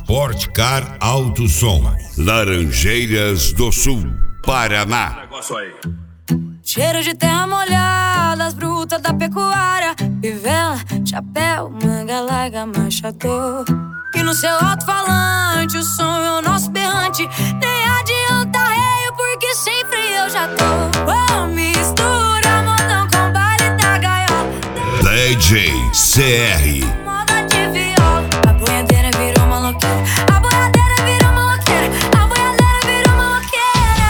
Sportcar Alto Som, Laranjeiras do Sul, Paraná. Cheiro de terra molhada, as brutas da pecuária, fivela, chapéu, manga larga, machador. E no seu alto-falante, o som é o nosso berrante. Nem adianta reio, porque sem freio eu já tô. Oh, mistura modão com baile da gaiola. DJ CR. Moda de viola. A boiadeira virou maloqueira. A boiadeira virou maloqueira. A boiadeira virou maloqueira.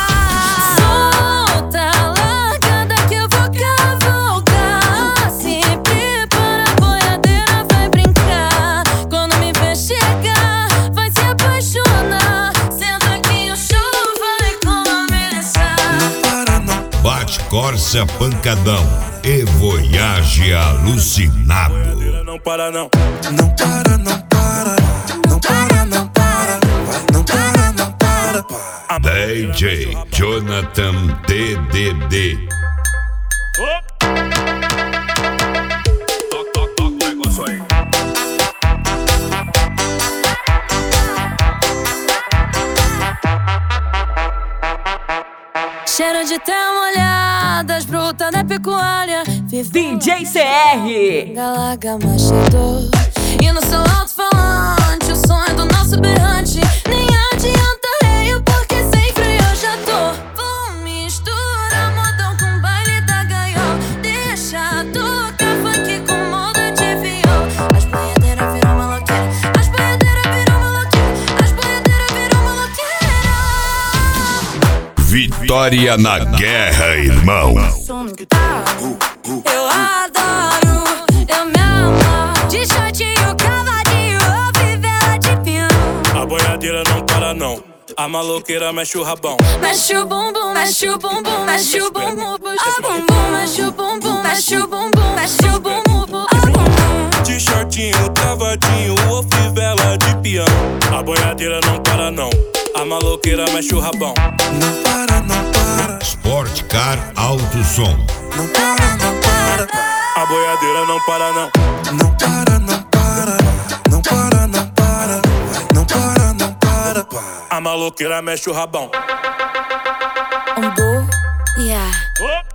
Solta, largada que eu vou cavalgar. Se prepara, a boiadeira vai brincar. Quando me ver chegar, vai se apaixonar. Senta que o show vai começar. Não para não. Bate Corsa Pancadão e Voyage Alucinado. Não para não. Não para, não para. Não para, não para. Não para, não para. DJ Jonathan DDD. Toca o negócio aí. Cheiro de terra molhada, as brutas da pecuária, DJ CR. Galaga machador. E no seu alto-falante, o som é do nosso berrante. Nem adianta reio, porque sem freio eu já tô. Vou misturar modão com baile da gaiola. Deixa tocar funk com moda de viola. As boiadeiras viram maloqueira. As boiadeiras viram maloqueira. As boiadeiras viram maloqueira. Vitória na guerra, irmão. Eu adoro, eu me amo. De shortinho, cavadinho, ou fivela de pinhão. A boiadeira não para não. A maloqueira mexe o rabão. Mexe o bumbum, mexe o bumbum, mexe o bumbum, puxa o bumbum, mexe o bumbum, mexe o bumbum, mexe o bumbum, puxa o bumbum. De shortinho, cavadinho ou fivela de peão. A boiadeira não para não. A maloqueira mexe o rabão. Não para, não para. Sportcar Alto Som. Não para, não para. A boiadeira não para não. Não para, não para. Não para, não para. Não para, não para. A maloqueira mexe o rabão. Yeah.